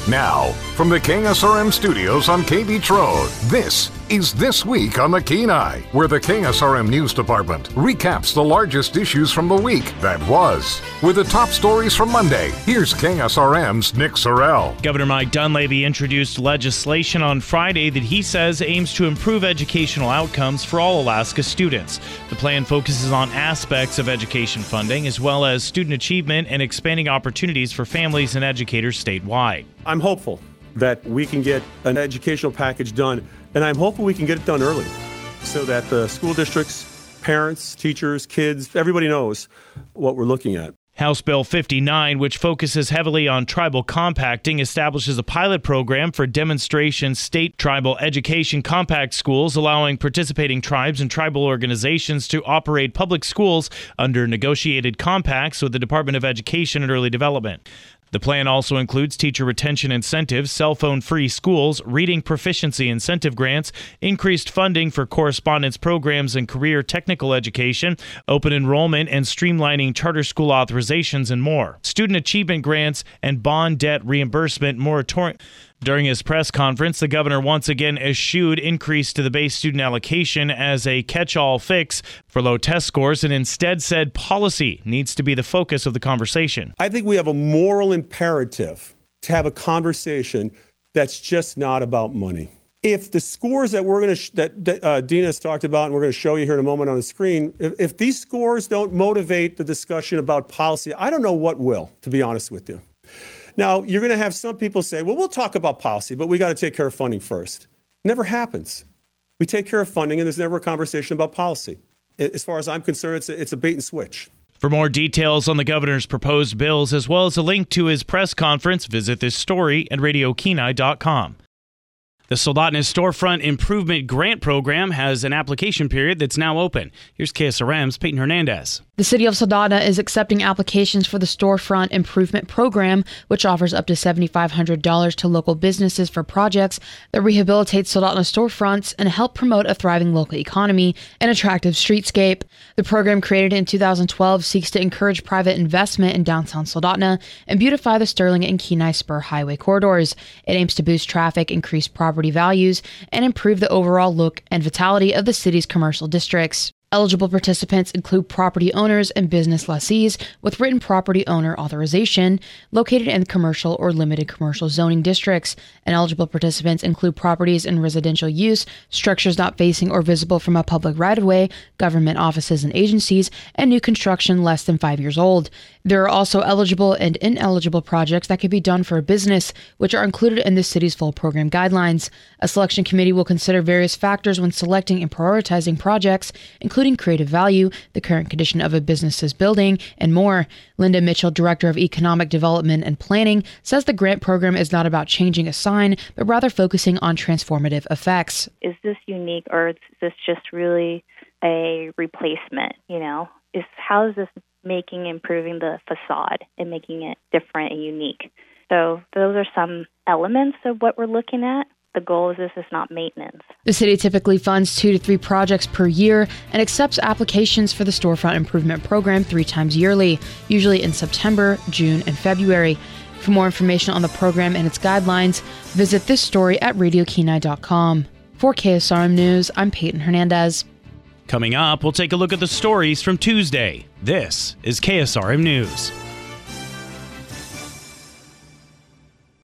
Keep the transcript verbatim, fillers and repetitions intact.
Now, from the K S R M studios on K Beach Road, this is This Week on the Kenai, where the K S R M News Department recaps the largest issues from the week that was. With the top stories from Monday, here's K S R M's Nick Sorrell. Governor Mike Dunleavy introduced legislation on Friday that he says aims to improve educational outcomes for all Alaska students. The plan focuses on aspects of education funding, as well as student achievement and expanding opportunities for families and educators statewide. I'm hopeful that we can get an educational package done, and I'm hopeful we can get it done early so that the school districts, parents, teachers, kids, everybody knows what we're looking at. House Bill fifty-nine, which focuses heavily on tribal compacting, establishes a pilot program for demonstration state tribal education compact schools, allowing participating tribes and tribal organizations to operate public schools under negotiated compacts with the Department of Education and Early Development. The plan also includes teacher retention incentives, cell phone-free schools, reading proficiency incentive grants, increased funding for correspondence programs and career technical education, open enrollment and streamlining charter school authorizations, and more. Student achievement grants and bond debt reimbursement moratorium. During his press conference, the governor once again eschewed increase to the base student allocation as a catch-all fix for low test scores and instead said policy needs to be the focus of the conversation. I think we have a moral imperative to have a conversation that's just not about money. If the scores that we're going to sh- that, that uh, Dina has talked about and we're going to show you here in a moment on the screen, if, if these scores don't motivate the discussion about policy, I don't know what will, to be honest with you. Now, you're going to have some people say, well, we'll talk about policy, but we got to take care of funding first. Never happens. We take care of funding, and there's never a conversation about policy. As far as I'm concerned, it's a, it's a bait and switch. For more details on the governor's proposed bills, as well as a link to his press conference, visit this story at radio kenai dot com. The Soldotna Storefront Improvement Grant Program has an application period that's now open. Here's K S R M's Peyton Hernandez. The City of Soldotna is accepting applications for the Storefront Improvement Program, which offers up to seven thousand five hundred dollars to local businesses for projects that rehabilitate Soldotna storefronts and help promote a thriving local economy and attractive streetscape. The program, created in two thousand twelve, seeks to encourage private investment in downtown Soldotna and beautify the Sterling and Kenai Spur highway corridors. It aims to boost traffic, increase property values, and improve the overall look and vitality of the city's commercial districts. Eligible participants include property owners and business lessees with written property owner authorization located in commercial or limited commercial zoning districts. And eligible participants include properties in residential use, structures not facing or visible from a public right-of-way, government offices and agencies, and new construction less than five years old. There are also eligible and ineligible projects that can be done for a business, which are included in the city's full program guidelines. A selection committee will consider various factors when selecting and prioritizing projects, including creative value, the current condition of a business's building, and more. Linda Mitchell, Director of Economic Development and Planning, says the grant program is not about changing a sign, but rather focusing on transformative effects. Is this unique, or is this just really a replacement? You know, is how is this making, improving the facade and making it different and unique? So those are some elements of what we're looking at. The goal is this is not maintenance. The city typically funds two to three projects per year and accepts applications for the Storefront Improvement Program three times yearly, usually in September, June, and February. For more information on the program and its guidelines, visit this story at radio kenai dot com. For K S R M News, I'm Peyton Hernandez. Coming up, we'll take a look at the stories from Tuesday. This is K S R M News.